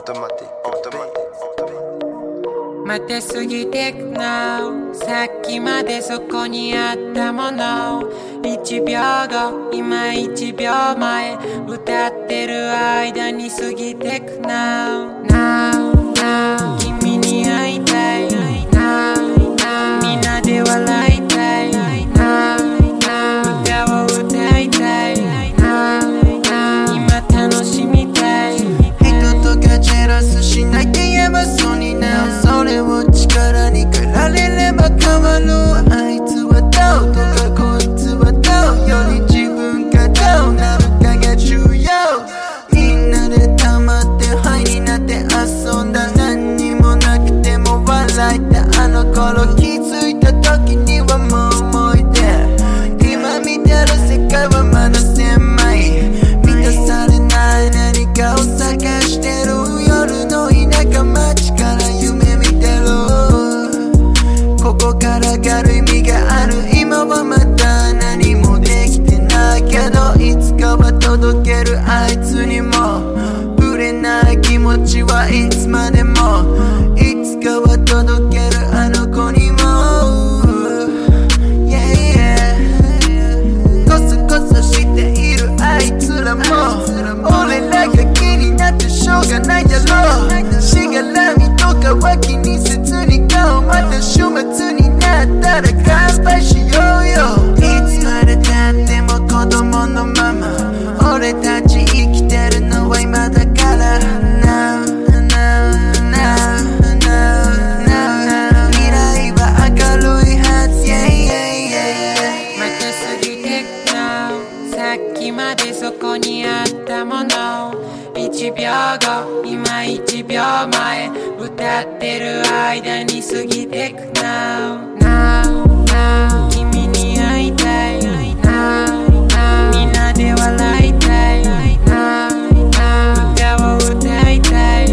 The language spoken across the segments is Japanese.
待てすぎてくのさっきまでそこにあったもの1秒後今1秒前歌ってる間に過ぎてくの Now 君に会いたい Now みんなで笑いたい Now 歌を歌いたい Now 今楽しみたい人とかジェラスしないでやばそうになそれを力に変えられれば変わるあいつはどうとかこいつはどうより自分がどうなるかが重要みんなで黙ってハイになって遊んだ何にもなくても笑えたあの頃気づいた時にはもう思い出今見てる世界はまだ狭い満たされない何かを探してる夜の田舎町から夢見てるここからがる意味がある今はまだ何もできてないけどいつかは届けるあいつにもぶれない気持ちはいつまでもいつかは届けるあの子にも Yeah, yeah こそこそしているあいつらも俺らが気になってしょうがないだろうしがらみとかは気にせずに顔また週末になったら乾杯しようよいつまでたっても子供のまま俺たち生きてるのは今だから Now, now, now, now, now 未来は明るいはず Yeah, yeah, yeah 待てすぎてくのさっきまでそこにあったもの1秒後今1秒前歌ってる間に過ぎてくの Now 君に会いたい Now みんなで笑いたい Now 歌を歌いたい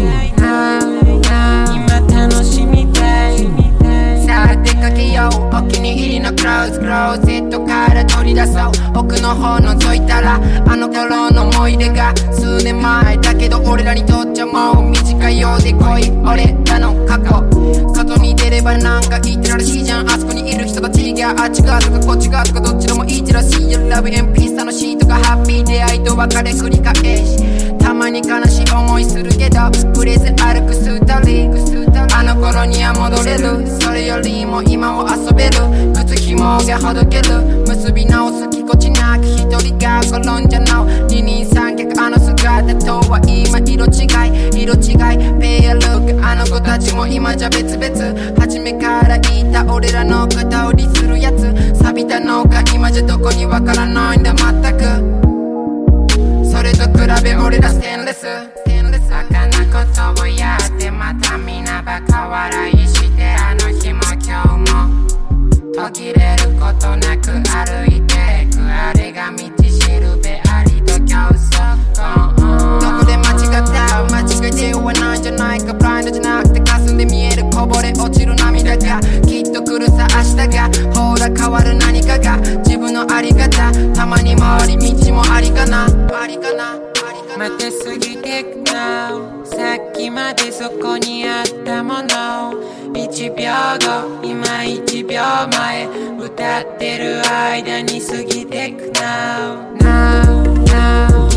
Now 今楽しみたいさあ出かけようお気に入りのクローゼットから取り出そう奥の方覗いたらあの頃の思い出が数年前だけど俺らにとっちゃもう短いようで濃い俺らの過去外に出ればなんか言ってるらしいじゃんあそこにいる人たちがあっち側とかこっち側とかどっちでもいいってらしいよ Love and Peace 楽しいとかハッピー出会いと別れ繰り返したまに悲しい思いするけどブレず歩くスタリあの頃には戻れるそれよりも今を遊べる靴紐がほどける結び直すぎこちなく一人が転んじゃな二人三脚あの姿とは今色違いペアルックあの子たちも今じゃ別々初めから言った俺らの肩を利するやつ錆びたのか今じゃどこにわからないんだ全くそれと比べ俺らステンレスバカなことをやってまた皆バカ笑いしてあの日も今日も途切れることなく歩いてくあれが道しるべありと競争どこで間違った間違いではないんじゃないかブラインドじゃなくて霞んで見えるこぼれ落ちる涙がきっと来るさ明日がほら変わる何かが自分のあり方たまに回り道もありかな待てすぎてくのさっきまでそこにあったもの1秒後今1秒前歌ってる間に過ぎてくの Now